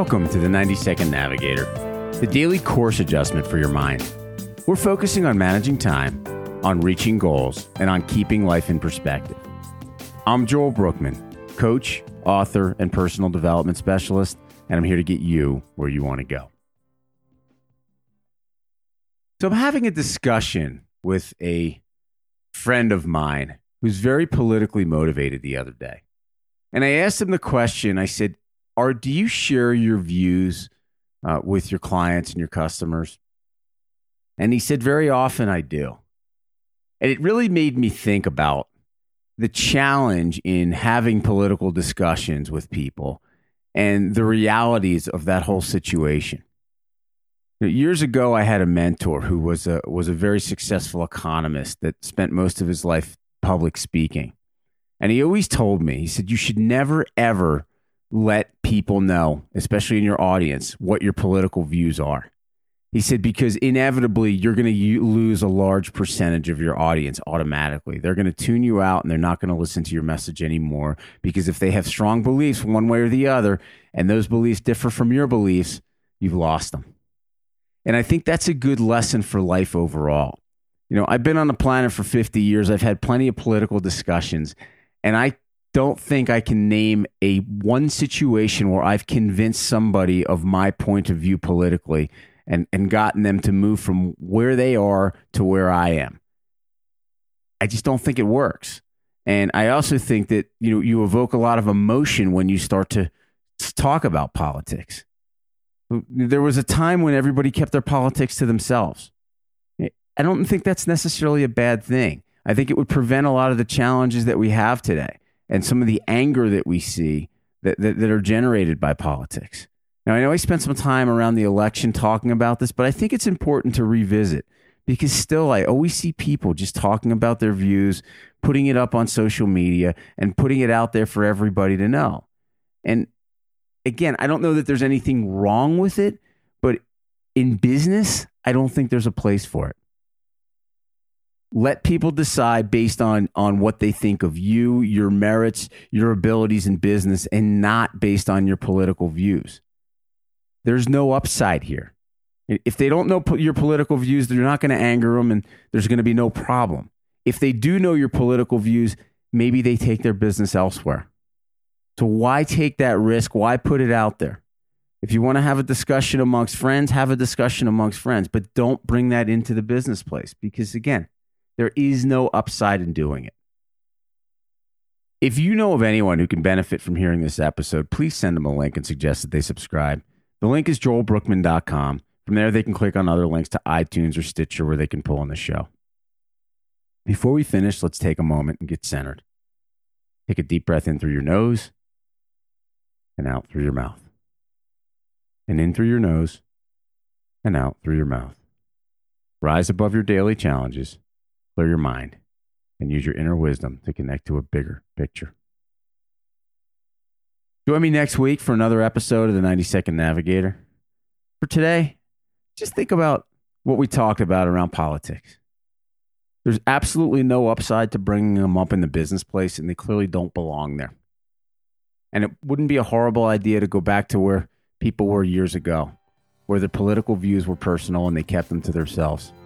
Welcome to the 90-Second Navigator, the daily course adjustment for your mind. We're focusing on managing time, on reaching goals, and on keeping life in perspective. I'm Joel Brookman, coach, author, and personal development specialist, and I'm here to get you where you want to go. So I'm having a discussion with a friend of mine who's very politically motivated the other day. And I asked him the question, I said, do you share your views with your clients and your customers? And he said, very often I do. And it really made me think about the challenge in having political discussions with people and the realities of that whole situation. Years ago, I had a mentor who was a very successful economist that spent most of his life public speaking. And he always told me, he said, you should never, ever let people know, especially in your audience, what your political views are. He said, because inevitably you're going to lose a large percentage of your audience automatically. They're going to tune you out and they're not going to listen to your message anymore, because if they have strong beliefs one way or the other, and those beliefs differ from your beliefs, you've lost them. And I think that's a good lesson for life overall. You know, I've been on the planet for 50 years. I've had plenty of political discussions, and I don't think I can name one situation where I've convinced somebody of my point of view politically and gotten them to move from where they are to where I am. I just don't think it works. And I also think that, you evoke a lot of emotion when you start to talk about politics. There was a time when everybody kept their politics to themselves. I don't think that's necessarily a bad thing. I think it would prevent a lot of the challenges that we have today and some of the anger that we see that are generated by politics. Now, I know I spent some time around the election talking about this, but I think it's important to revisit, because still I always see people just talking about their views, putting it up on social media and putting it out there for everybody to know. And again, I don't know that there's anything wrong with it, but in business, I don't think there's a place for it. Let people decide based on what they think of you, your merits, your abilities in business, and not based on your political views. There's no upside here. If they don't know your political views, they're not going to anger them, and there's going to be no problem. If they do know your political views, maybe they take their business elsewhere. So why take that risk? Why put it out there? If you want to have a discussion amongst friends, have a discussion amongst friends, but don't bring that into the business place, because again, there is no upside in doing it. If you know of anyone who can benefit from hearing this episode, please send them a link and suggest that they subscribe. The link is joelbrookman.com. From there, they can click on other links to iTunes or Stitcher where they can pull on the show. Before we finish, let's take a moment and get centered. Take a deep breath in through your nose and out through your mouth. And in through your nose and out through your mouth. Rise above your daily challenges, clear your mind, and use your inner wisdom to connect to a bigger picture. Join me next week for another episode of the 90-Second Navigator. For today, just think about what we talked about around politics. There's absolutely no upside to bringing them up in the business place, and they clearly don't belong there. And it wouldn't be a horrible idea to go back to where people were years ago, where their political views were personal and they kept them to themselves.